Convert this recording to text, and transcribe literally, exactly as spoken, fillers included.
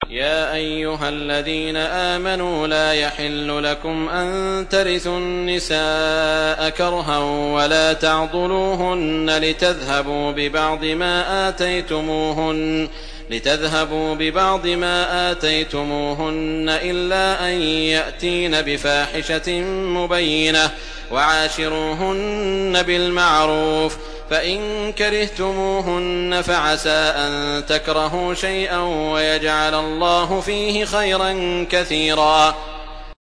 يا أيها الذين آمنوا لا يحل لكم أن ترثوا النساء كرها ولا تعضلوهن لتذهبوا ببعض ما آتيتموهن لتذهبوا ببعض ما آتيتموهن إلا أن يأتين بفاحشة مبينة وعاشروهن بالمعروف فإن كرهتموهن فعسى أن تكرهوا شيئا ويجعل الله فيه خيرا كثيرا